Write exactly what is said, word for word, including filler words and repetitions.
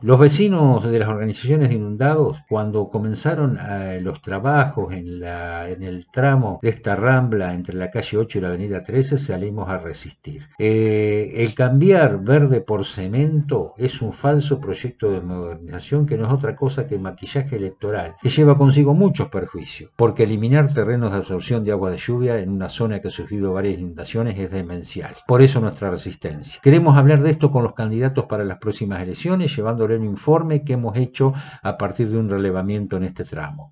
Los vecinos de las organizaciones de inundados, cuando comenzaron eh, los trabajos en, la, en el tramo de esta rambla entre la calle ocho y la avenida trece, salimos a resistir. Eh, el cambiar verde por cemento es un falso proyecto de modernización que no es otra cosa que maquillaje electoral, que lleva consigo muchos perjuicios, porque eliminar terrenos de absorción de agua de lluvia en una zona que ha sufrido varias inundaciones es demencial. Por eso nuestra resistencia. Queremos hablar de esto con los candidatos para las próximas elecciones, llevándole un informe que hemos hecho a partir de un relevamiento en este tramo.